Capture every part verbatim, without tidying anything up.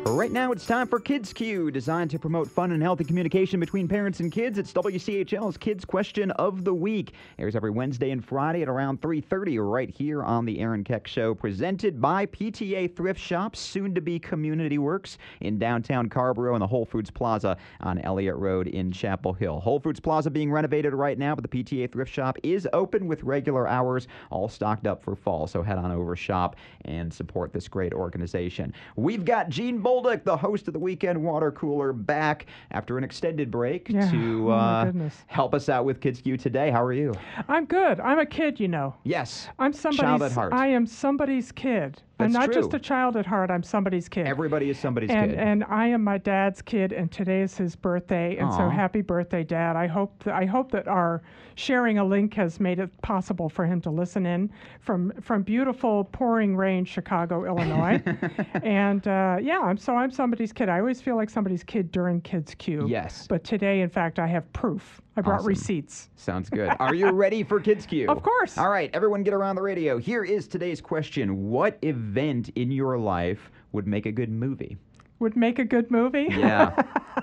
Right now, it's time for Kids Q, designed to promote fun and healthy communication between parents and kids. It's W C H L's Kids Question of the Week. Airs every Wednesday and Friday at around three thirty right here on the Aaron Keck Show, presented by P T A Thrift Shops, soon to be Community Works, in downtown Carrboro and the Whole Foods Plaza on Elliott Road in Chapel Hill. Whole Foods Plaza being renovated right now, but the P T A Thrift Shop is open with regular hours, all stocked up for fall. So head on over, shop, and support this great organization. We've got Gene Bolduc, the host of the Weekend Water Cooler, back after an extended break yeah. to oh uh, help us out with Kids Q today. How are you? I'm good. I'm a kid, you know. Yes. I'm somebody's child at heart. I am somebody's kid. That's I'm not true. just a child at heart. I'm somebody's kid. Everybody is somebody's and, kid. And I am my dad's kid, and today is his birthday. And Aww. so happy birthday, Dad. I hope th- I hope that our sharing a link has made it possible for him to listen in from from beautiful pouring rain Chicago, Illinois. and uh, yeah, I'm so I'm somebody's kid. I always feel like somebody's kid during Kids Q. Yes. But today, in fact, I have proof. I brought Awesome. receipts. Sounds good. Are you ready for Kids Q? Of course. All right, everyone get around the radio. Here is today's question. What event in your life would make a good movie? Would make a good movie? Yeah.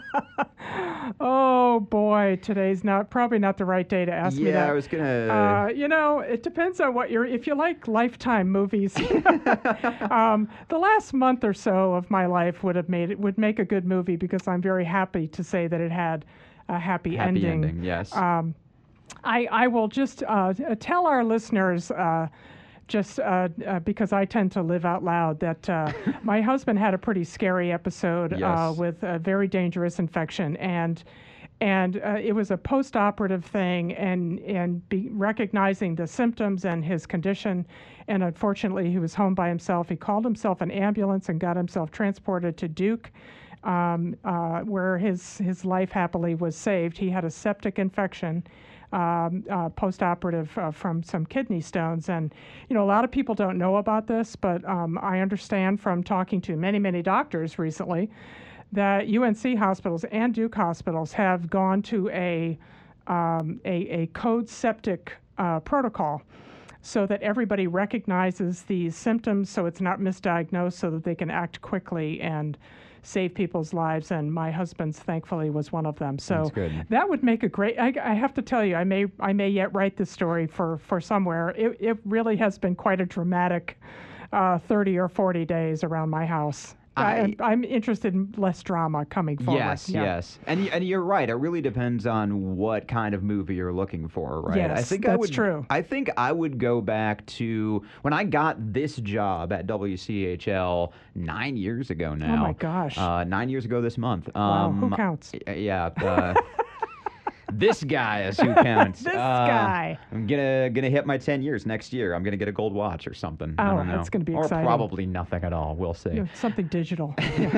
Oh, boy. Today's not probably not the right day to ask yeah, me that. I was going to... Uh, you know, it depends on what you're... If you like Lifetime movies, um, the last month or so of my life would have made it, would make a good movie because I'm very happy to say that it had a happy, happy ending. ending, yes. Um, I, I will just uh, tell our listeners... Uh, just uh, uh, because I tend to live out loud, that uh, my husband had a pretty scary episode Yes. uh, with a very dangerous infection, and and uh, it was a post-operative thing, and and be recognizing the symptoms and his condition, and unfortunately he was home by himself. He called himself an ambulance and got himself transported to Duke, um, uh, where his his life happily was saved. He had a septic infection. Um, uh, post-operative uh, from some kidney stones. And, you know, a lot of people don't know about this, but um, I understand from talking to many, many doctors recently that U N C hospitals and Duke hospitals have gone to a, um, a, a code septic uh, protocol so that everybody recognizes these symptoms so it's not misdiagnosed, so that they can act quickly and save people's lives, and my husband's thankfully was one of them. So That's good. that would make a great. I, I have to tell you, I may I may yet write this story for for somewhere. It it really has been quite a dramatic uh, thirty or forty days around my house. I, I, I'm interested in less drama coming forward. Yes, yeah. yes. And y- and you're right. It really depends on what kind of movie you're looking for, right? Yes, I think I that's would, true. I think I would go back to when I got this job at W C H L nine years ago now. Oh, my gosh. Uh, nine years ago this month. Wow, Um, who counts? y- Yeah. Uh, This guy is who counts. This Uh, guy. I'm gonna gonna hit my ten years next year. I'm gonna get a gold watch or something. I Oh, don't know. that's gonna be or exciting. probably nothing at all. We'll see. You know, something digital.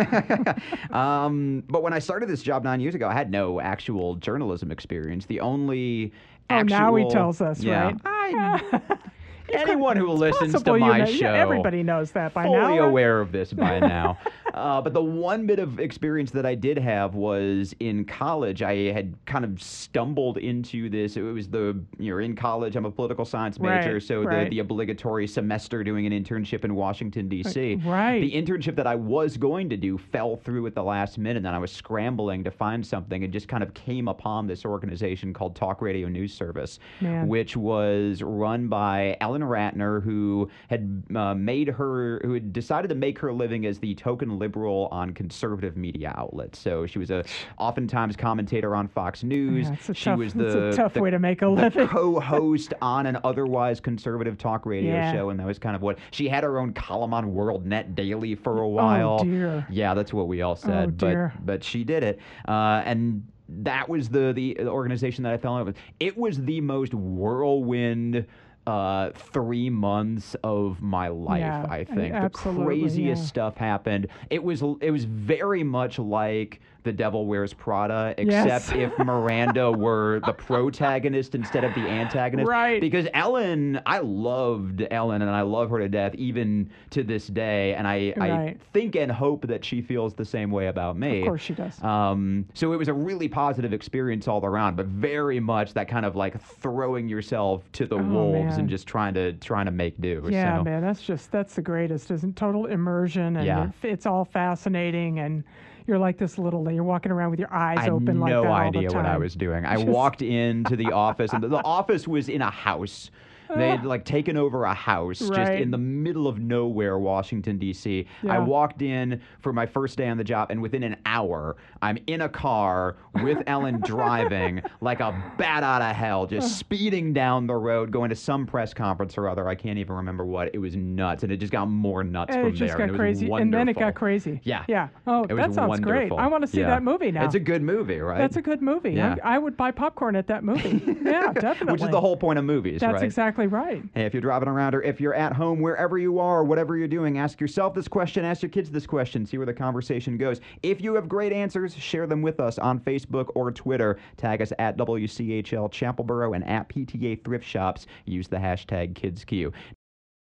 um, but when I started this job nine years ago, I had no actual journalism experience. The only Oh, actual, now he tells us, yeah, right? I, anyone who listens to Possible you my know- show, yeah, everybody knows that by fully now. right? aware of this by now. uh, but the one bit of experience that I did have was in college. I had kind of stumbled into this. It was the, you're in college, I'm a political science major, Right, so right. the, the obligatory semester doing an internship in Washington, D C. Right. The internship that I was going to do fell through at the last minute, and I was scrambling to find something and just kind of came upon this organization called Talk Radio News Service, Man. which was run by Ellen Ratner, who had uh, made her, who had decided to make her living as the token liberal on conservative media outlets. So she was a oftentimes commentator on Fox News. Yeah, it's a she tough, was it's the, a tough the way to make a the living. co-host on an otherwise conservative talk radio Yeah. show, and that was kind of what she had her own column on World Net Daily for a while. Oh, dear. Yeah, that's what we all said. Oh, dear. But but she did it, uh, and that was the the organization that I fell in love with. It was the most whirlwind uh, three months of my life, Yeah, I think. The absolutely, craziest yeah. stuff happened. It was it was very much like The Devil Wears Prada, except Yes. if Miranda were the protagonist instead of the antagonist. Right. Because Ellen, I loved Ellen, and I love her to death, even to this day. And I, I Right. think and hope that she feels the same way about me. Of course she does. Um, so it was a really positive experience all around, but very much that kind of like throwing yourself to the Oh, wolves man. and just trying to trying to make do. Yeah, so. man, that's just that's the greatest, isn't total immersion, and Yeah. it- it's all fascinating, and you're like this little, you're walking around with your eyes I had open like no that all the idea what I time. was doing. I Just- walked into the office, and the, the office was in a house. They had like taken over a house just Right. in the middle of nowhere, Washington, D C. I Yeah. walked in for my first day on the job, and within an hour, I'm in a car with Ellen driving like a bat out of hell, just speeding down the road, going to some press conference or other. I can't even remember what. It was nuts, and it just got more nuts And from it just there. got and it crazy, was and then it wonderful. got crazy. Yeah. Yeah. Oh, It was that sounds great. wonderful. I want to see Yeah. that movie now. It's a good movie, right? That's a good movie. Yeah. I, I would buy popcorn at that movie. Yeah, definitely. Which is the whole point of movies, That's right? exactly right. Hey, if you're driving around or if you're at home, wherever you are, whatever you're doing, ask yourself this question, ask your kids this question, see where the conversation goes. If you have great answers, share them with us on Facebook or Twitter. Tag us at W C H L Chapelboro and at P T A Thrift Shops. Use the hashtag KidsQ.